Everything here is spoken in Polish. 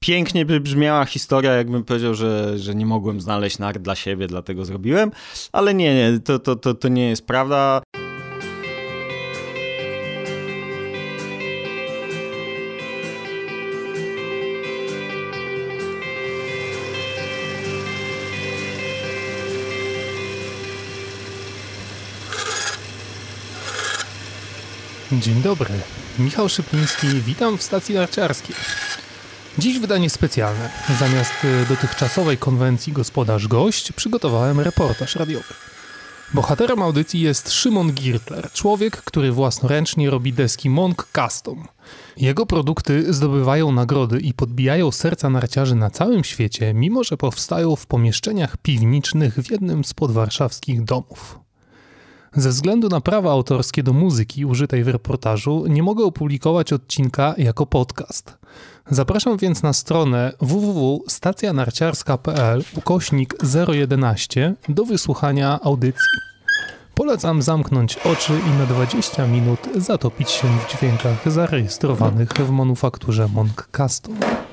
pięknie by brzmiała historia, jakbym powiedział, że nie mogłem znaleźć nart dla siebie, dlatego zrobiłem, ale nie, to nie jest prawda. Dzień dobry, Michał Szypliński, witam w stacji narciarskiej. Dziś wydanie specjalne. Zamiast dotychczasowej konwencji gospodarz-gość przygotowałem reportaż radiowy. Bohaterem audycji jest Szymon Girtler, człowiek, który własnoręcznie robi deski Monk Custom. Jego produkty zdobywają nagrody i podbijają serca narciarzy na całym świecie, mimo że powstają w pomieszczeniach piwniczych w jednym z podwarszawskich domów. Ze względu na prawa autorskie do muzyki użytej w reportażu nie mogę opublikować odcinka jako podcast. Zapraszam więc na stronę www.stacjanarciarska.pl/011 do wysłuchania audycji. Polecam zamknąć oczy i na 20 minut zatopić się w dźwiękach zarejestrowanych w manufakturze Monk Custom.